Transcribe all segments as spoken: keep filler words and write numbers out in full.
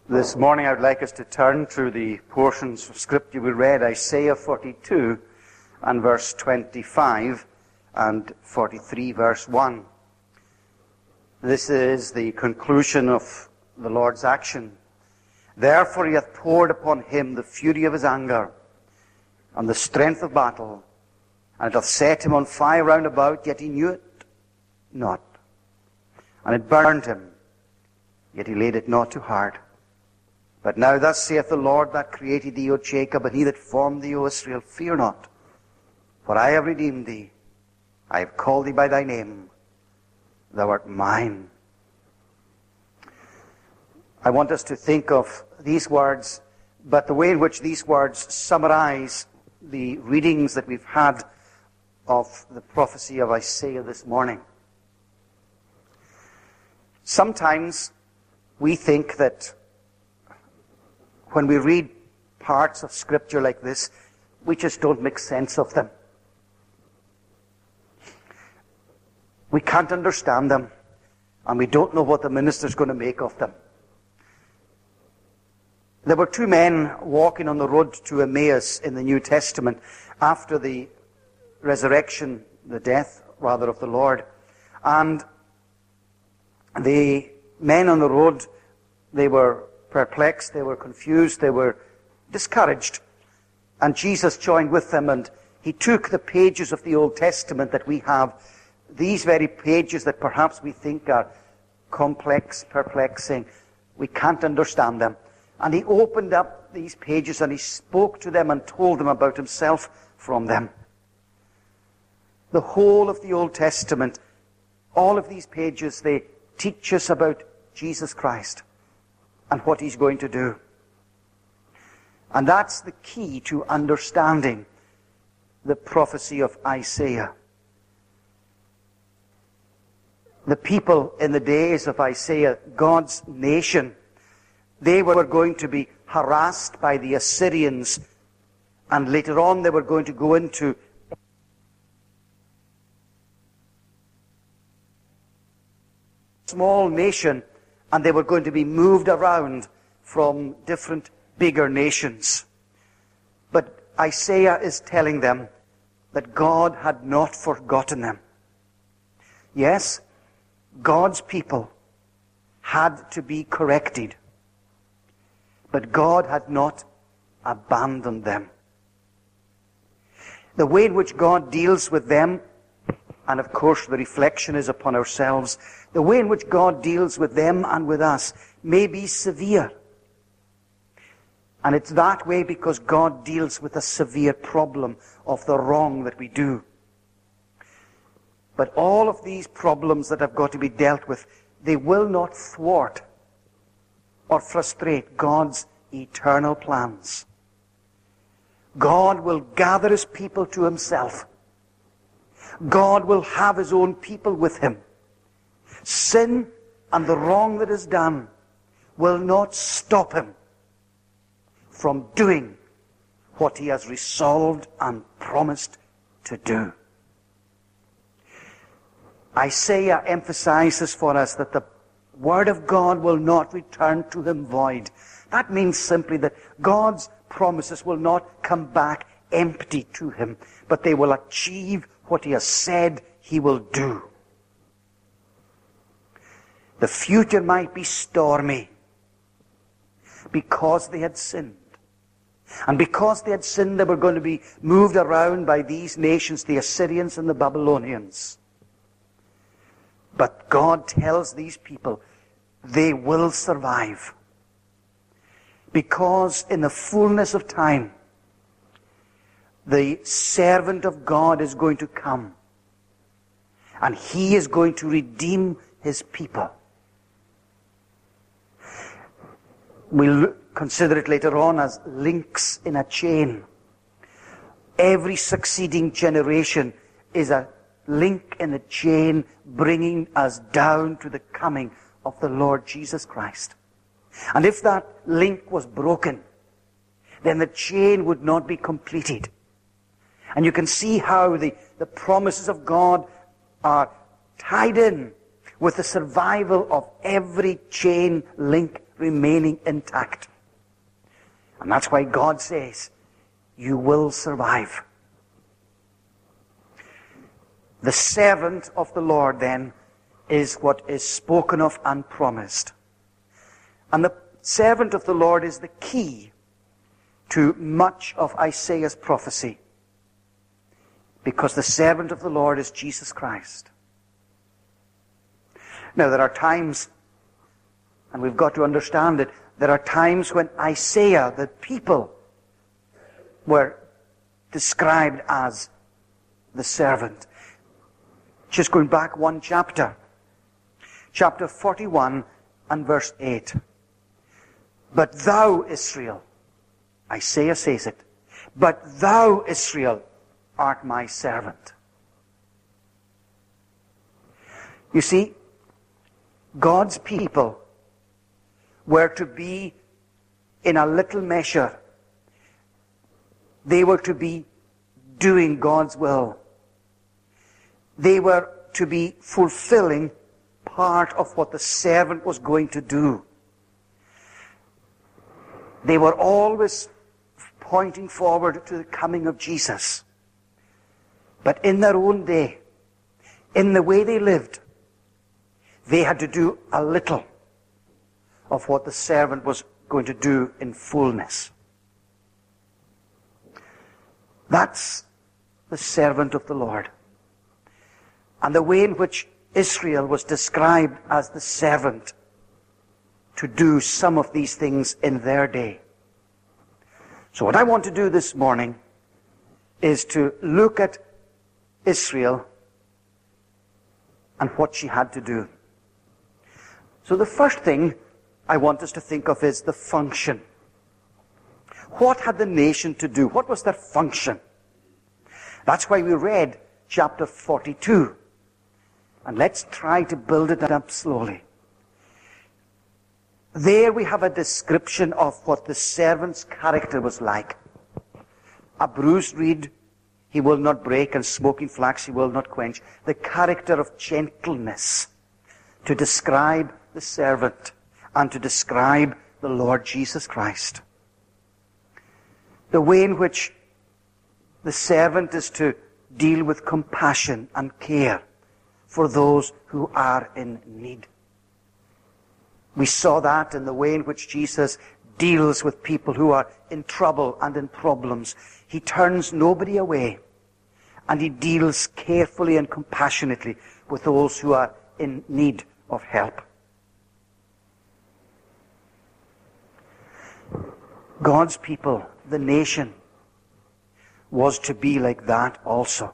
This morning I would like us to turn to the portions of Scripture we read, Isaiah forty-two and verse twenty-five and forty-three verse one. This is the conclusion of the Lord's action. Therefore he hath poured upon him the fury of his anger and the strength of battle, and it hath set him on fire round about, yet he knew it not. And it burned him, yet he laid it not to heart. But now thus saith the Lord that created thee, O Jacob, and he that formed thee, O Israel, fear not, for I have redeemed thee. I have called thee by thy name. Thou art mine. I want us to think of these words, but the way in which these words summarize the readings that we've had of the prophecy of Isaiah this morning. Sometimes we think that when we read parts of Scripture like this, we just don't make sense of them. We can't understand them, and we don't know what the minister's going to make of them. There were two men walking on the road to Emmaus in the New Testament after the resurrection, the death, rather, of the Lord. And the men on the road, they were perplexed, they were confused, they were discouraged. And Jesus joined with them, and he took the pages of the Old Testament that we have, these very pages that perhaps we think are complex, perplexing, we can't understand them. And he opened up these pages and he spoke to them and told them about himself from them. The whole of the Old Testament, all of these pages, they teach us about Jesus Christ and what he's going to do. And that's the key to understanding the prophecy of Isaiah. The people in the days of Isaiah, God's nation, they were going to be harassed by the Assyrians, and later on they were going to go into a small nation, and they were going to be moved around from different bigger nations. But Isaiah is telling them that God had not forgotten them. Yes, God's people had to be corrected, but God had not abandoned them. The way in which God deals with them, and of course the reflection is upon ourselves, the way in which God deals with them and with us may be severe. And it's that way because God deals with a severe problem of the wrong that we do. But all of these problems that have got to be dealt with, they will not thwart or frustrate God's eternal plans. God will gather his people to himself. God will have his own people with him. Sin and the wrong that is done will not stop him from doing what he has resolved and promised to do. Isaiah emphasizes for us that the Word of God will not return to him void. That means simply that God's promises will not come back empty to him, but they will achieve what he has said he will do. The future might be stormy because they had sinned. And because they had sinned, they were going to be moved around by these nations, the Assyrians and the Babylonians. But God tells these people they will survive. Because in the fullness of time, the servant of God is going to come. And he is going to redeem his people. We'll consider it later on as links in a chain. Every succeeding generation is a link in a chain bringing us down to the coming of the Lord Jesus Christ. And if that link was broken, then the chain would not be completed. And you can see how the, the promises of God are tied in with the survival of every chain link remaining intact. And that's why God says, you will survive. The servant of the Lord, then, is what is spoken of and promised. And the servant of the Lord is the key to much of Isaiah's prophecy. Because the servant of the Lord is Jesus Christ. Now, there are times, and we've got to understand it, there are times when Isaiah, the people, were described as the servant. Just going back one chapter. Chapter forty-one and verse eight. But thou, Israel, Isaiah says it, but thou, Israel, art my servant. You see, God's people were to be, in a little measure, they were to be doing God's will. They were to be fulfilling part of what the servant was going to do. They were always pointing forward to the coming of Jesus. But in their own day, in the way they lived, they had to do a little of what the servant was going to do in fullness. That's the servant of the Lord. And the way in which Israel was described as the servant to do some of these things in their day. So what I want to do this morning is to look at Israel and what she had to do. So the first thing I want us to think of is the function. What had the nation to do? What was their function? That's why we read chapter forty-two. And let's try to build it up slowly. There we have a description of what the servant's character was like. A bruised reed he will not break, and smoking flax he will not quench. The character of gentleness to describe the servant and to describe the Lord Jesus Christ. The way in which the servant is to deal with compassion and care for those who are in need. We saw that in the way in which Jesus deals with people who are in trouble and in problems. He turns nobody away, and he deals carefully and compassionately with those who are in need of help. God's people, the nation, was to be like that also.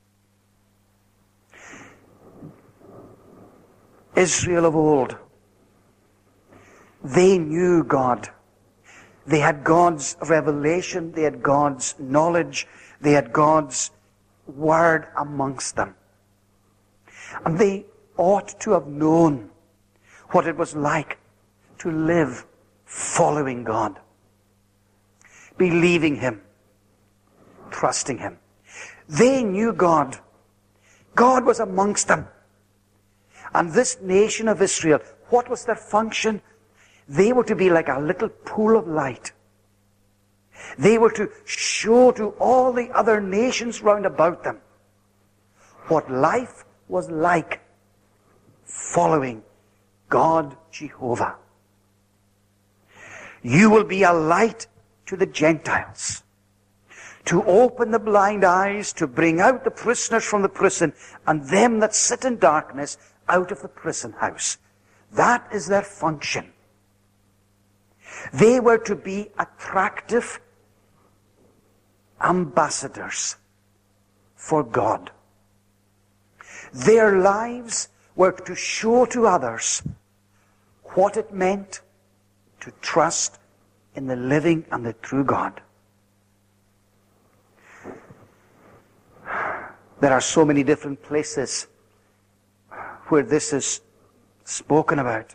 Israel of old, they knew God. They had God's revelation, they had God's knowledge, they had God's word amongst them. And they ought to have known what it was like to live following God, believing Him, trusting Him. They knew God. God was amongst them. And this nation of Israel, what was their function? They were to be like a little pool of light. They were to show to all the other nations round about them what life was like following God Jehovah. You will be a light to the Gentiles, to open the blind eyes, to bring out the prisoners from the prison, and them that sit in darkness out of the prison house. That is their function. They were to be attractive ambassadors for God. Their lives were to show to others what it meant to trust in the living and the true God. There are so many different places where this is spoken about.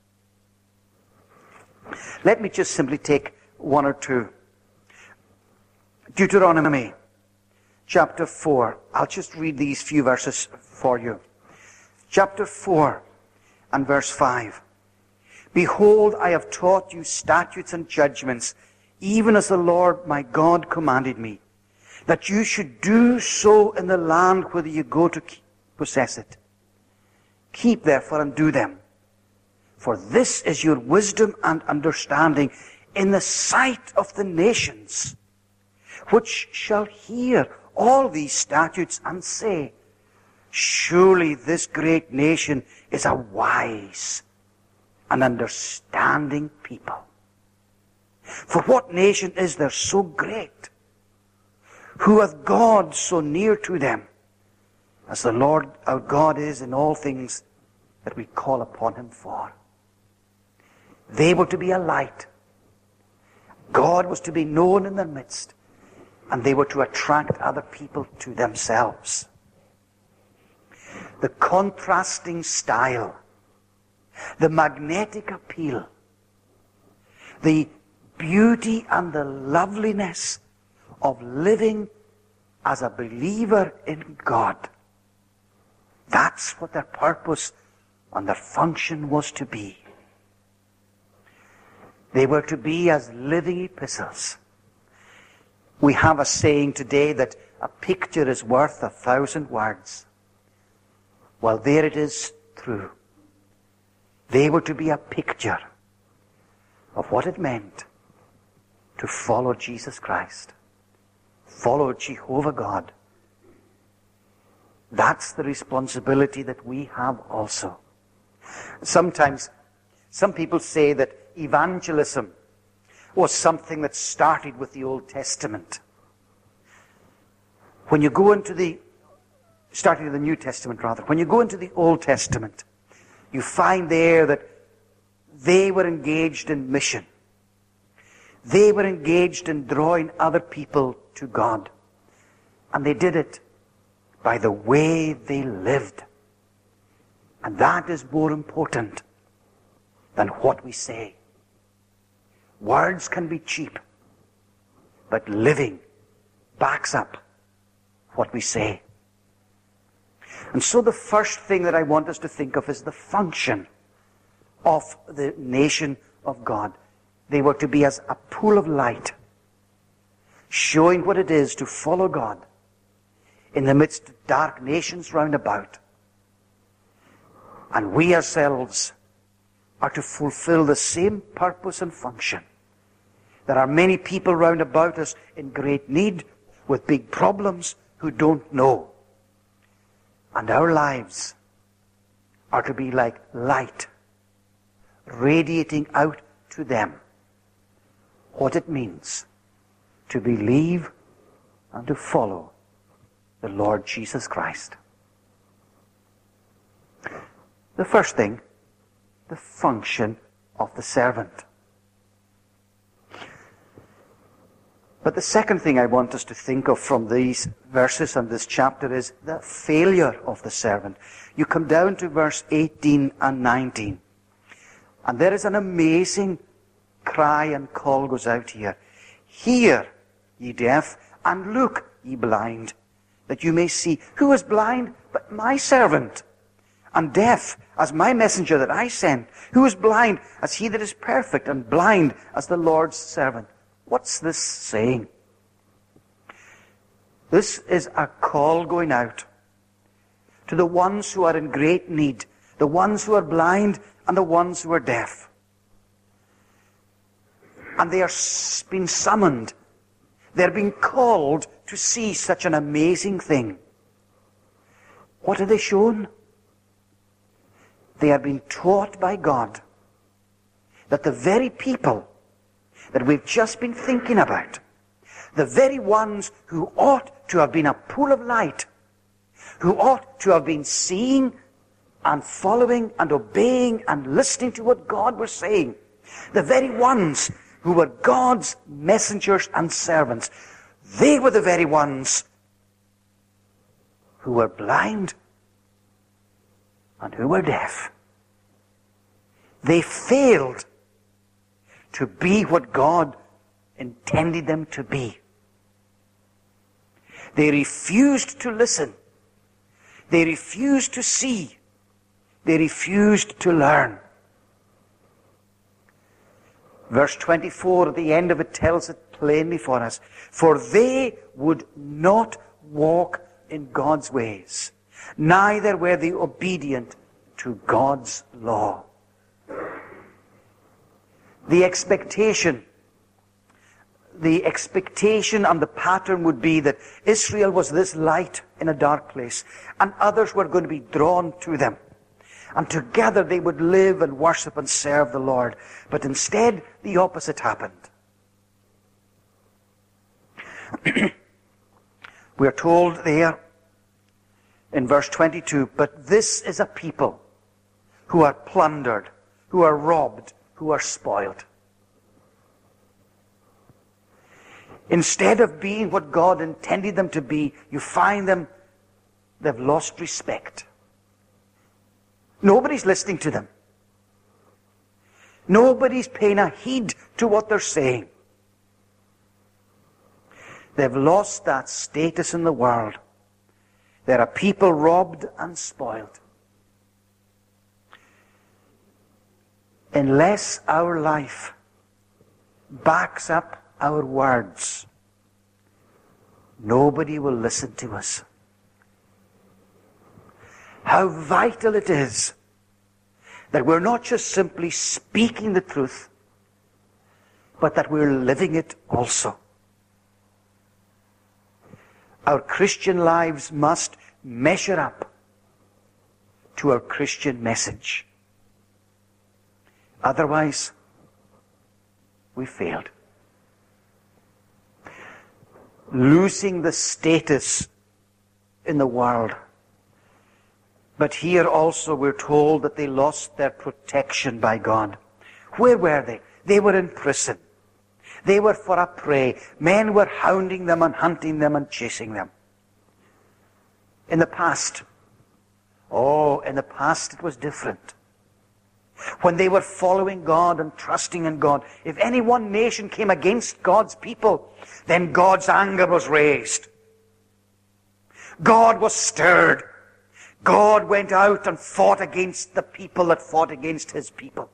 Let me just simply take one or two. Deuteronomy chapter four. I'll just read these few verses for you. Chapter four and verse five. Behold, I have taught you statutes and judgments, even as the Lord my God commanded me, that you should do so in the land whither you go to possess it. Keep therefore and do them, for this is your wisdom and understanding in the sight of the nations, which shall hear all these statutes and say, surely this great nation is a wise and understanding people. For what nation is there so great, who hath God so near to them, as the Lord our God is in all things that we call upon him for? They were to be a light. God was to be known in their midst, and they were to attract other people to themselves. The contrasting style, the magnetic appeal, the beauty and the loveliness of living as a believer in God. That's what their purpose and their function was to be. They were to be as living epistles. We have a saying today that a picture is worth a thousand words. Well, there it is true. They were to be a picture of what it meant to follow Jesus Christ, follow Jehovah God. That's the responsibility that we have also. Sometimes, some people say that evangelism was something that started with the Old Testament. When you go into the, starting in the New Testament rather, when you go into the Old Testament, you find there that they were engaged in mission. They were engaged in drawing other people to God. And they did it by the way they lived. And that is more important than what we say. Words can be cheap, but living backs up what we say. And so the first thing that I want us to think of is the function of the nation of God. They were to be as a pool of light, showing what it is to follow God in the midst of dark nations round about. And we ourselves are to fulfill the same purpose and function. There are many people round about us in great need, with big problems, who don't know. And our lives are to be like light, radiating out to them what it means to believe and to follow the Lord Jesus Christ. The first thing, the function of the servant. But the second thing I want us to think of from these verses and this chapter is the failure of the servant. You come down to verse eighteen and nineteen. And there is an amazing cry and call goes out here. Hear, ye deaf, and look, ye blind, that you may see. Who is blind but my servant? And deaf as my messenger that I sent? Who is blind as he that is perfect, and blind as the Lord's servant? What's this saying? This is a call going out to the ones who are in great need, the ones who are blind and the ones who are deaf. And they are being summoned. They're being called to see such an amazing thing. What are they shown? They are being taught by God that the very people that we've just been thinking about, the very ones who ought to have been a pool of light, who ought to have been seeing and following and obeying and listening to what God was saying, the very ones who were God's messengers and servants, they were the very ones who were blind and who were deaf. They failed to be what God intended them to be. They refused to listen. They refused to see. They refused to learn. Verse twenty-four, at the end of it, tells it plainly for us. For they would not walk in God's ways, neither were they obedient to God's law. The expectation, the expectation and the pattern would be that Israel was this light in a dark place, and others were going to be drawn to them. And together they would live and worship and serve the Lord. But instead, the opposite happened. We are told there in verse twenty-two, but this is a people who are plundered, who are robbed, who are spoiled. Instead of being what God intended them to be, you find them, they've lost respect. Nobody's listening to them. Nobody's paying a heed to what they're saying. They've lost that status in the world. There are people robbed and spoiled. Unless our life backs up our words, nobody will listen to us. How vital it is that we're not just simply speaking the truth, but that we're living it also. Our Christian lives must measure up to our Christian message. Otherwise, we failed. Losing the status in the world. But here also we're told that they lost their protection by God. Where were they? They were in prison. They were for a prey. Men were hounding them and hunting them and chasing them. In the past, oh, in the past it was different. When they were following God and trusting in God, if any one nation came against God's people, then God's anger was raised. God was stirred. God went out and fought against the people that fought against His people.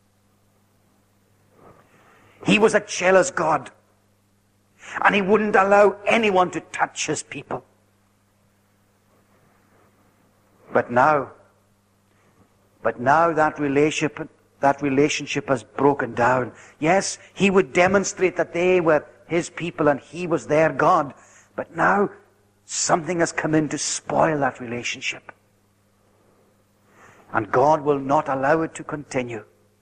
He was a jealous God, and He wouldn't allow anyone to touch His people. But now, but now that relationship, that relationship has broken down. Yes, He would demonstrate that they were His people and He was their God. But now something has come in to spoil that relationship. And God will not allow it to continue.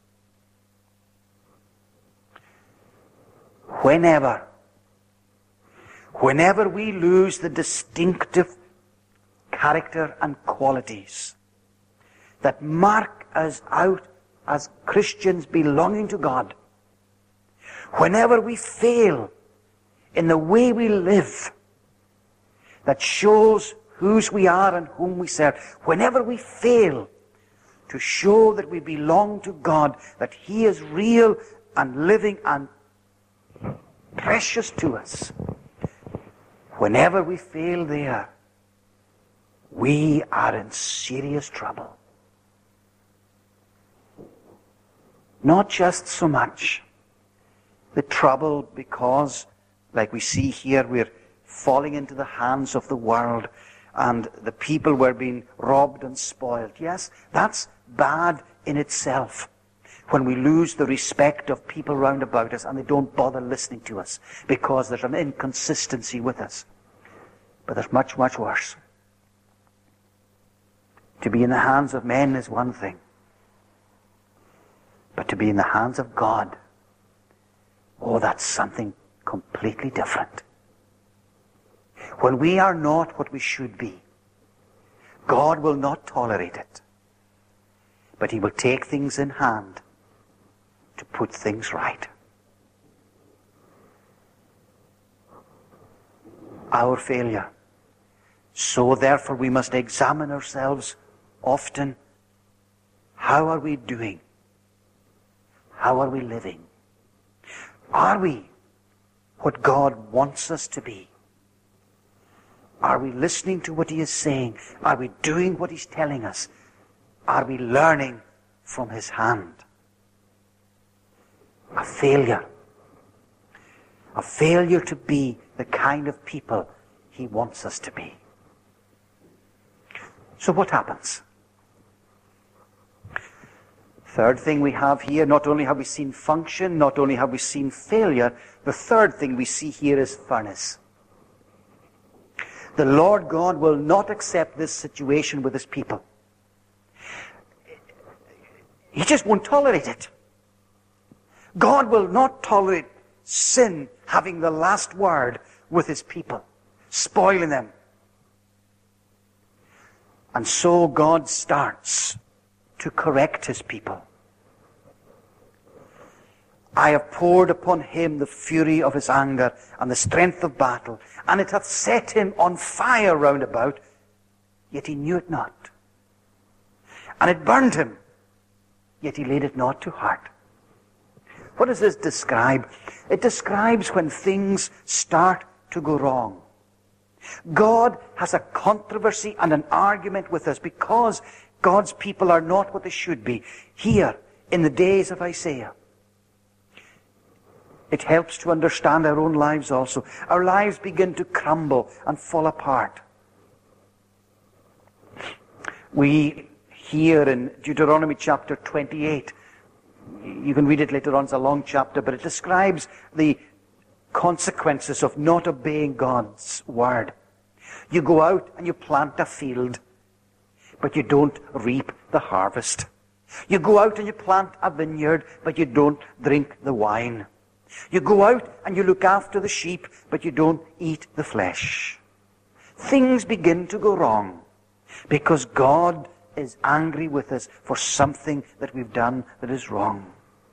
Whenever, whenever we lose the distinctive character and qualities that mark us out as Christians belonging to God, whenever we fail in the way we live that shows whose we are and whom we serve, whenever we fail to show that we belong to God, that He is real and living and precious to us, whenever we fail there, we are in serious trouble. Not just so much the trouble because, like we see here, we're falling into the hands of the world and the people were being robbed and spoiled. Yes, that's bad in itself. When we lose the respect of people round about us and they don't bother listening to us because there's an inconsistency with us. But there's much, much worse. To be in the hands of men is one thing. But to be in the hands of God, oh, that's something completely different. When we are not what we should be, God will not tolerate it. But He will take things in hand to put things right. Our failure. So therefore we must examine ourselves often. How are we doing? How are we living? Are we what God wants us to be? Are we listening to what He is saying? Are we doing what He's telling us? Are we learning from His hand? a failure. A failure to be the kind of people He wants us to be. So what happens? Third thing we have here, not only have we seen function, not only have we seen failure, the third thing we see here is furnace. The Lord God will not accept this situation with His people. He just won't tolerate it. God will not tolerate sin having the last word with His people, spoiling them. And so God starts to correct His people. I have poured upon him the fury of his anger and the strength of battle, and it hath set him on fire round about, yet he knew it not. And it burned him, yet he laid it not to heart. What does this describe? It describes when things start to go wrong. God has a controversy and an argument with us because God's people are not what they should be. Here, in the days of Isaiah, it helps to understand our own lives also. Our lives begin to crumble and fall apart. We hear in Deuteronomy chapter twenty-eight, you can read it later on, it's a long chapter, but it describes the consequences of not obeying God's word. You go out and you plant a field, but you don't reap the harvest. You go out and you plant a vineyard, but you don't drink the wine. You go out and you look after the sheep, but you don't eat the flesh. Things begin to go wrong because God is angry with us for something that we've done that is wrong.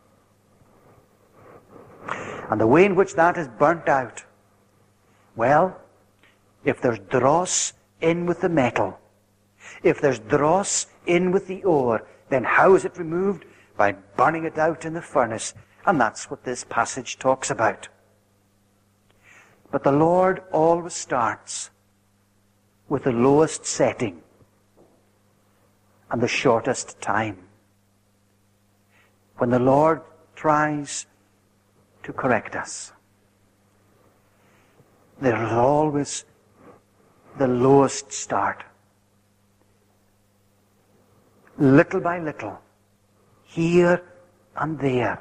And the way in which that is burnt out, well, if there's dross in with the metal, if there's dross in with the ore, then how is it removed? By burning it out in the furnace. And that's what this passage talks about. But the Lord always starts with the lowest setting and the shortest time. When the Lord tries to correct us, there is always the lowest start. Little by little, here and there.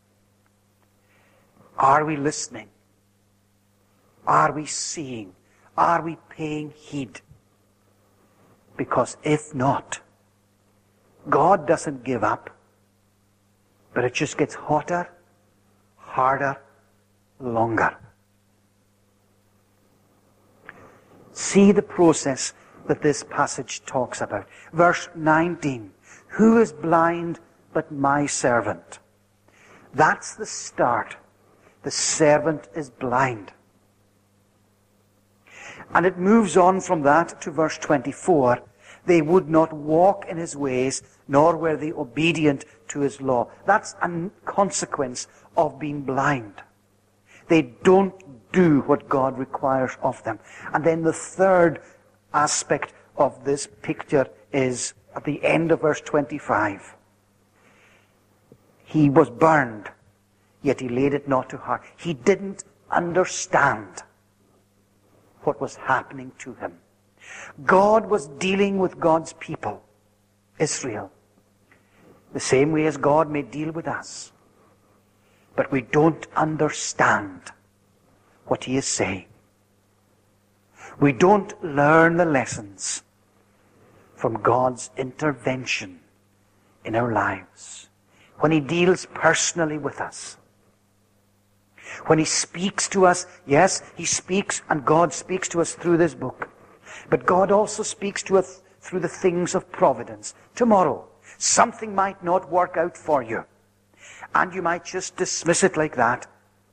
Are we listening? Are we seeing? Are we paying heed? Because if not, God doesn't give up, but it just gets hotter, harder, longer. See the process that this passage talks about. Verse nineteen, who is blind but my servant? That's the start. The servant is blind. And it moves on from that to verse twenty-four. They would not walk in his ways, nor were they obedient to his law. That's a consequence of being blind. They don't do what God requires of them. And then the third aspect of this picture is at the end of verse twenty-five. He was burned, yet he laid it not to heart. He didn't understand what was happening to him. God was dealing with God's people, Israel, the same way as God may deal with us. But we don't understand what he is saying. We don't learn the lessons from God's intervention in our lives. When he deals personally with us. When he speaks to us, yes, he speaks and God speaks to us through this book. But God also speaks to us through the things of providence. Tomorrow, something might not work out for you. And you might just dismiss it like that.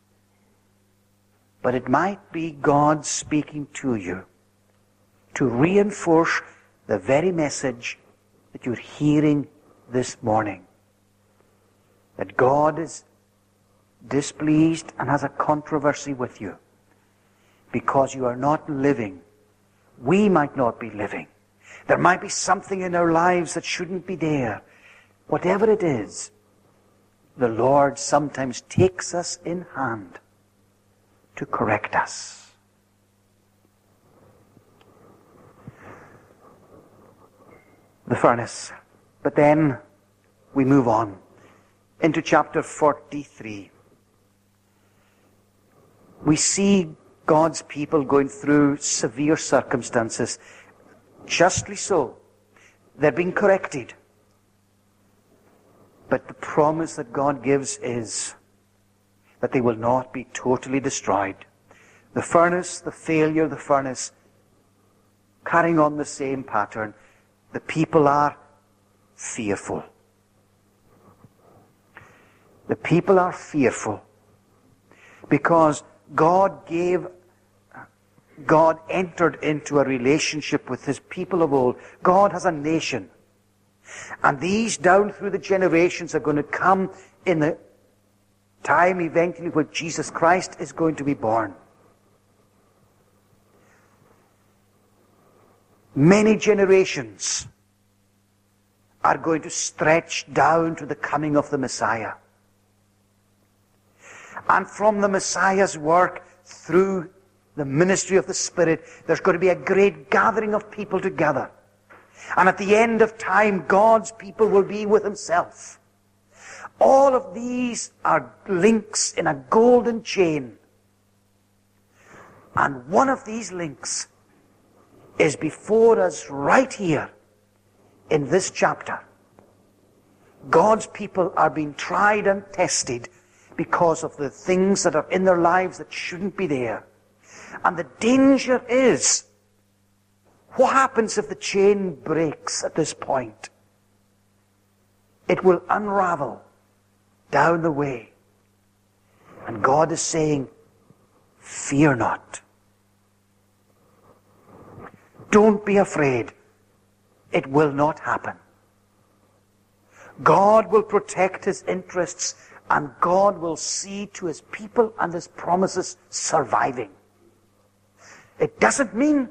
But it might be God speaking to you to reinforce the very message that you're hearing this morning. That God is displeased and has a controversy with you because you are not living. We might not be living. There might be something in our lives that shouldn't be there. Whatever it is, the Lord sometimes takes us in hand to correct us. The furnace. But then we move on into chapter forty-three. We see God's people going through severe circumstances. Justly so. They're being corrected. But the promise that God gives is that they will not be totally destroyed. The furnace, the failure of the furnace, carrying on the same pattern. The people are fearful. The people are fearful because God gave, God entered into a relationship with His people of old. God has a nation. And these down through the generations are going to come in the time eventually where Jesus Christ is going to be born. Many generations are going to stretch down to the coming of the Messiah. And from the Messiah's work through the ministry of the Spirit, there's going to be a great gathering of people together. And at the end of time, God's people will be with Himself. All of these are links in a golden chain. And one of these links is before us right here in this chapter. God's people are being tried and tested because of the things that are in their lives that shouldn't be there. And the danger is, what happens if the chain breaks at this point? It will unravel down the way. And God is saying, fear not. Don't be afraid. It will not happen. God will protect His interests, and God will see to His people and His promises surviving. It doesn't mean,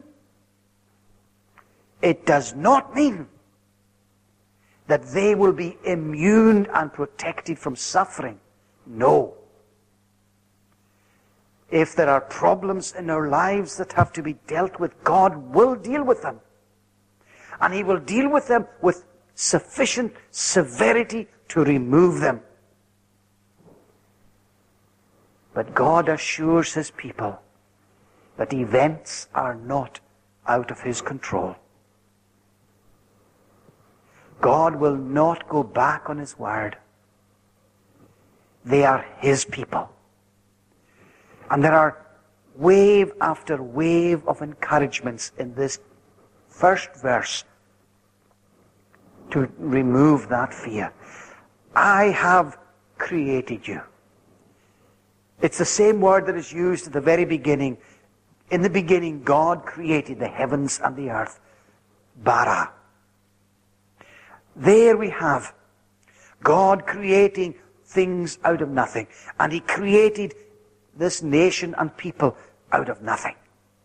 it does not mean that they will be immune and protected from suffering. No. If there are problems in our lives that have to be dealt with, God will deal with them. And He will deal with them with sufficient severity to remove them. But God assures His people that events are not out of His control. God will not go back on His word. They are His people. And there are wave after wave of encouragements in this first verse to remove that fear. I have created you. It's the same word that is used at the very beginning. In the beginning, God created the heavens and the earth. Bara. There we have God creating things out of nothing. And He created this nation and people out of nothing.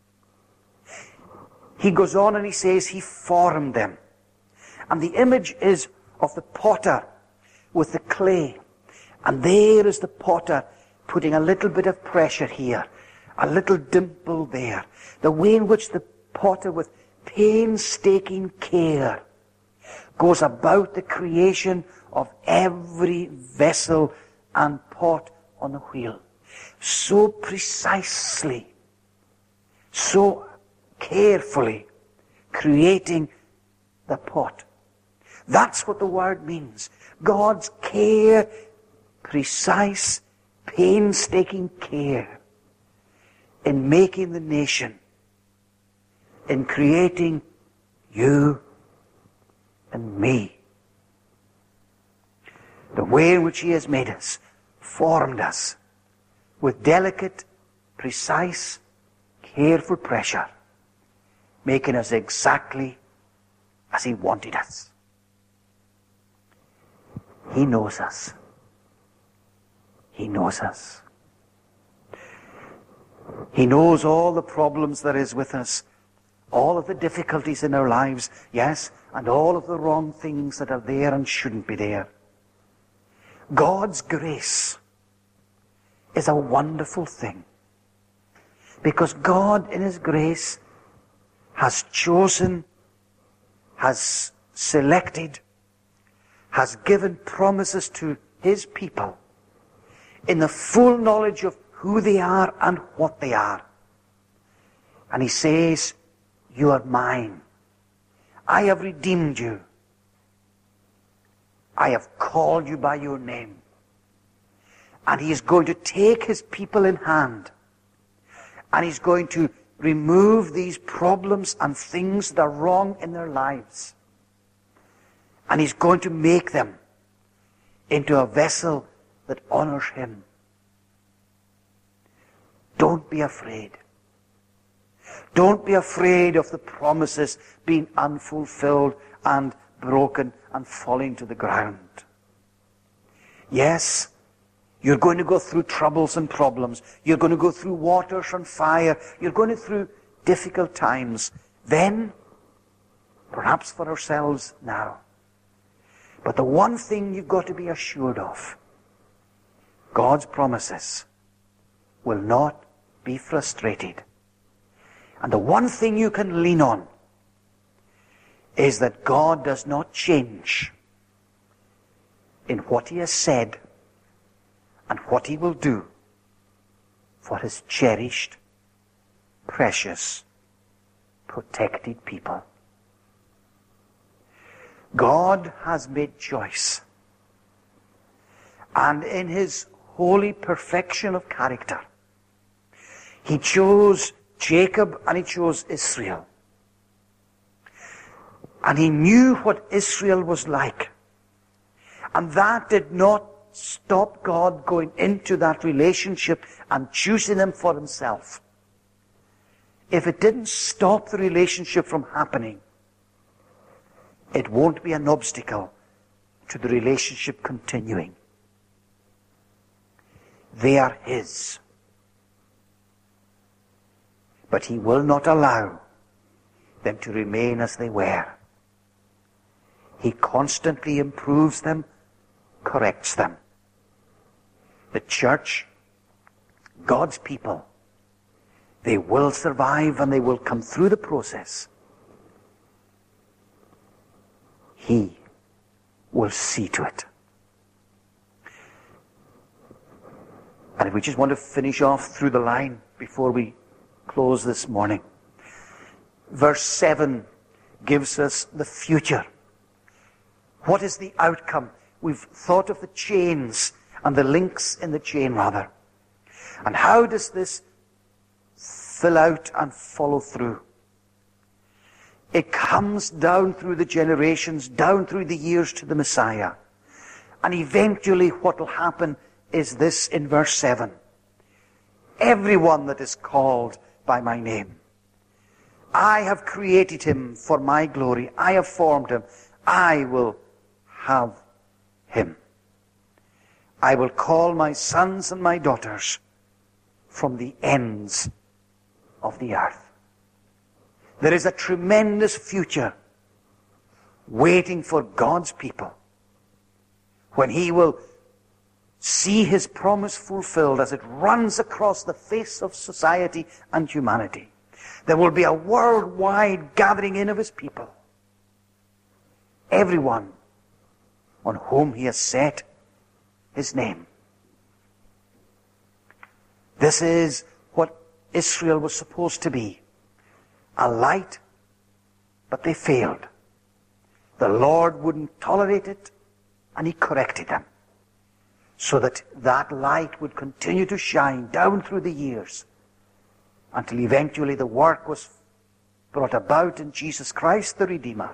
He goes on and He says He formed them. And the image is of the potter with the clay. And there is the potter putting a little bit of pressure here, a little dimple there. The way in which the potter with painstaking care goes about the creation of every vessel and pot on the wheel. So precisely, so carefully creating the pot. That's what the word means. God's care, precise, painstaking care in making the nation, in creating you and me. The way in which He has made us, formed us, with delicate, precise, careful pressure, making us exactly as He wanted us. He knows us. He knows us. He knows all the problems there is with us, all of the difficulties in our lives, yes, and all of the wrong things that are there and shouldn't be there. God's grace is a wonderful thing. Because God in His grace has chosen, has selected, has given promises to His people in the full knowledge of who they are and what they are. And He says, you are mine. I have redeemed you. I have called you by your name. And He is going to take His people in hand. And He's going to remove these problems and things that are wrong in their lives. And He's going to make them into a vessel that honors Him. Don't be afraid. Don't be afraid of the promises being unfulfilled and broken and falling to the ground. Yes, you're going to go through troubles and problems. You're going to go through waters and fire. You're going to go through difficult times. Then, perhaps for ourselves now. But the one thing you've got to be assured of, God's promises will not be frustrated. And the one thing you can lean on is that God does not change in what He has said and what He will do for His cherished, precious, protected people. God has made choice. And in His holy perfection of character, He chose Jacob and He chose Israel. And He knew what Israel was like. And that did not stop God going into that relationship and choosing them for Himself. If it didn't stop the relationship from happening, it won't be an obstacle to the relationship continuing. They are His. But He will not allow them to remain as they were. He constantly improves them, corrects them. The church, God's people, they will survive and they will come through the process. He will see to it. And if we just want to finish off through the line before we close this morning. Verse seven gives us the future. What is the outcome? We've thought of the chains and the links in the chain rather. And how does this fill out and follow through? It comes down through the generations, down through the years to the Messiah. And eventually what will happen is this in verse seven. Everyone that is called by my name, I have created him for my glory. I have formed him. I will have him. I will call my sons and my daughters from the ends of the earth. There is a tremendous future waiting for God's people when He will see His promise fulfilled as it runs across the face of society and humanity. There will be a worldwide gathering in of His people. Everyone on whom He has set His name. This is what Israel was supposed to be. A light, but they failed. The Lord wouldn't tolerate it, and He corrected them. So that that light would continue to shine down through the years until eventually the work was brought about in Jesus Christ the Redeemer.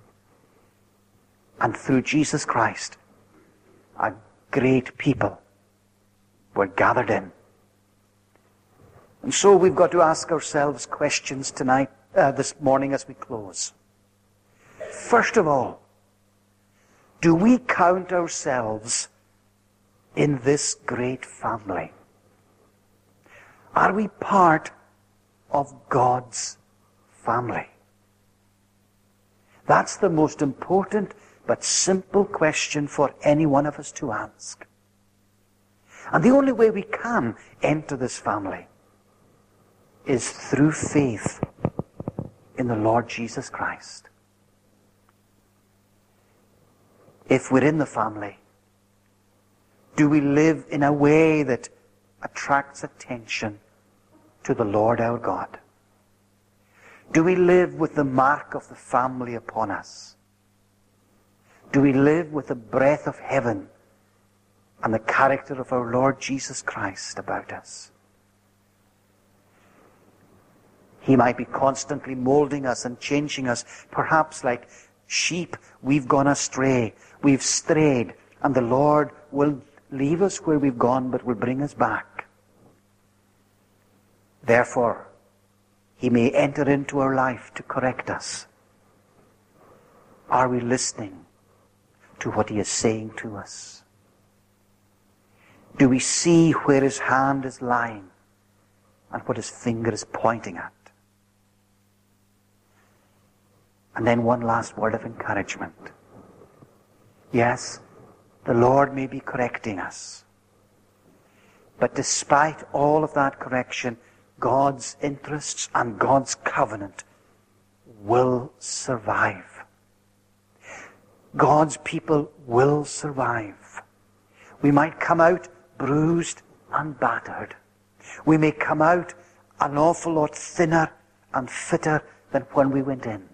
And through Jesus Christ, a great people were gathered in. And so we've got to ask ourselves questions tonight, uh, this morning as we close. First of all, do we count ourselves in this great family? Are we part of God's family? That's the most important but simple question for any one of us to ask. And the only way we can enter this family is through faith in the Lord Jesus Christ. If we're in the family, do we live in a way that attracts attention to the Lord our God? Do we live with the mark of the family upon us? Do we live with the breath of heaven and the character of our Lord Jesus Christ about us? He might be constantly molding us and changing us. Perhaps like sheep, we've gone astray, we've strayed, and the Lord will leave us where we've gone, but will bring us back. Therefore, He may enter into our life to correct us. Are we listening to what He is saying to us? Do we see where His hand is lying and what His finger is pointing at? And then one last word of encouragement. Yes, the Lord may be correcting us. But despite all of that correction, God's interests and God's covenant will survive. God's people will survive. We might come out bruised and battered. We may come out an awful lot thinner and fitter than when we went in.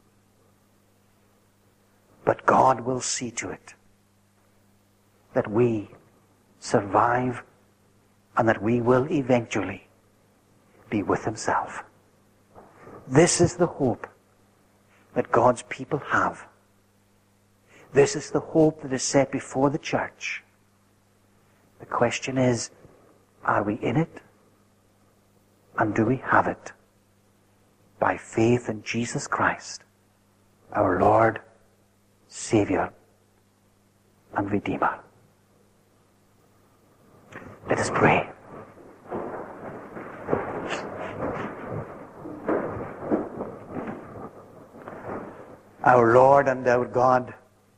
But God will see to it that we survive and that we will eventually be with Himself. This is the hope that God's people have. This is the hope that is set before the church. The question is, are we in it? And do we have it? By faith in Jesus Christ, our Lord, Savior, and Redeemer. Let us pray. Our Lord and our God,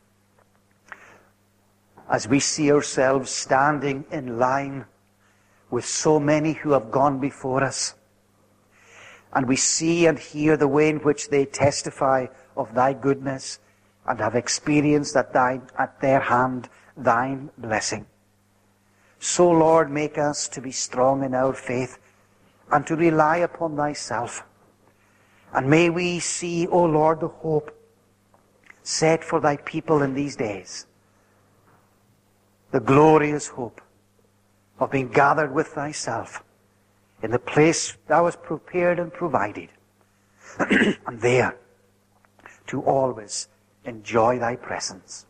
as we see ourselves standing in line with so many who have gone before us, and we see and hear the way in which they testify of Thy goodness and have experienced at, thine, at their hand Thine blessing. So, Lord, make us to be strong in our faith and to rely upon Thyself. And may we see, O Lord, the hope set for Thy people in these days. The glorious hope of being gathered with Thyself in the place Thou hast prepared and provided. And there to always enjoy Thy presence.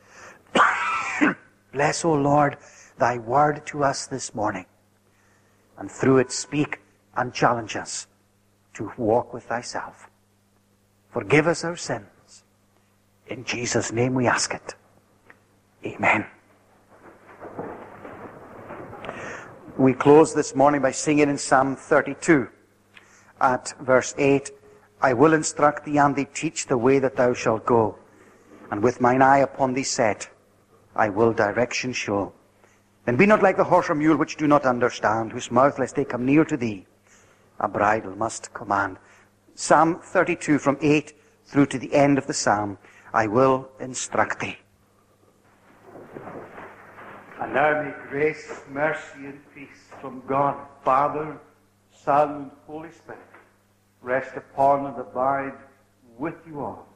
Bless, O Lord, Thy word to us this morning, and through it speak and challenge us to walk with Thyself. Forgive us our sins. In Jesus' name we ask it. Amen. We close this morning by singing in Psalm thirty-two at verse eight, I will instruct thee and thee teach the way that thou shalt go, and with mine eye upon thee set, I will direction show. Then be not like the horse or mule which do not understand, whose mouth, lest they come near to thee, a bridle must command. Psalm thirty-two, from eight through to the end of the psalm, I will instruct thee. And now may grace, mercy, and peace from God, Father, Son, and Holy Spirit rest upon and abide with you all.